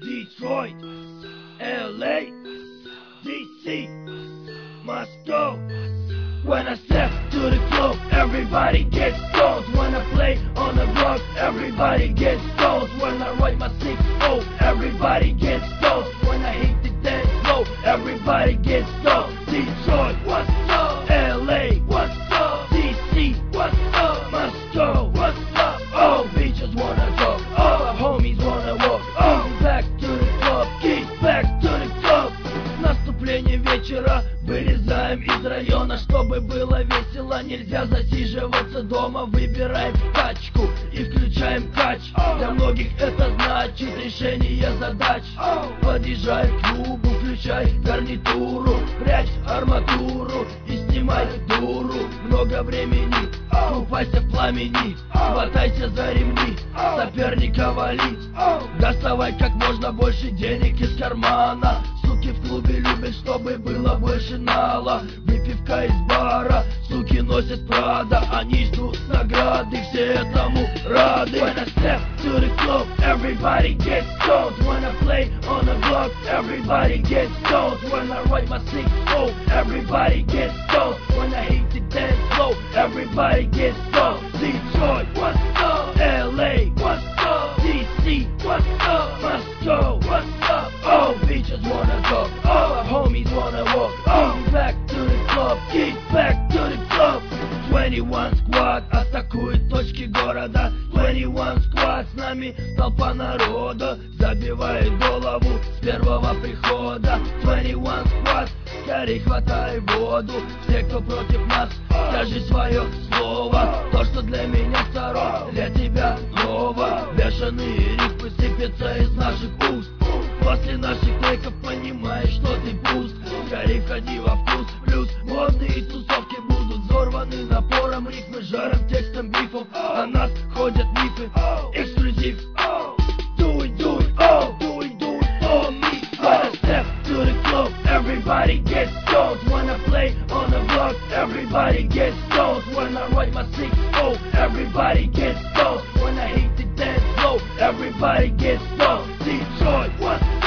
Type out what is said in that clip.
Detroit, LA, DC, Moscow. When I step to the club, everybody gets stoned. When I play on the block, everybody gets stoned. When I ride my 6-0, everybody gets stoned. When I hit the dance floor, everybody gets stoned. Detroit, what's up? LA, what's up? DC, what's up? Moscow, what's up? All bitches wanna talk, all homies wanna walk. Back to the club, get back to the club. Наступление вечера, вылезаем из района, чтобы было весело. Нельзя засиживаться дома, выбираем тачку и включаем кач. Для многих это значит решение задач. Подъезжай к клубу, включай гарнитуру, прячь арматуру и снимай дуру. Много времени, купайся в пламени, хватайся за ремни, соперника вали. Доставай как можно больше денег из кармана. Суки в клубе любят, чтобы было больше нала. Выпивка из бара, суки носят Прада. Они ждут награды, все этому рады. When I step to the club, everybody gets stoned. When I play on the block, everybody gets stoned. When I ride my 6-0, everybody gets stoned. When I hit the dance floor, everybody gets stoned. Detroit, what's up? LA, what's up? DC, what's up? Moscow, what's up? All bitches wanna talk, all homies wanna walk. Back to the club, get back to the club. 21 Squad атакует точки города. 21 Squad, с нами толпа народа, забивает голову с первого прихода. 21 Squad, скорей хватай воду. Все, кто против нас, скажи свое слово. То, что для меня сторон, для тебя ново. Бешеные рифмы сыпятся из наших уст. После наших треков понимаешь, что ты пуст. Скорей входи во вкус. Плюс модные тусовки будут взорваны напором рифмы, жаром, текстом, бифом. О нас ходят мифы. Эксклюзив. Do it, oh, do it, oh, me. When I step to the club, everybody gets stoned. When I play on the block, everybody gets stoned. When I ride my 6-0, everybody gets stoned. When I hit the dance floor, everybody gets stoned. Detroit, what's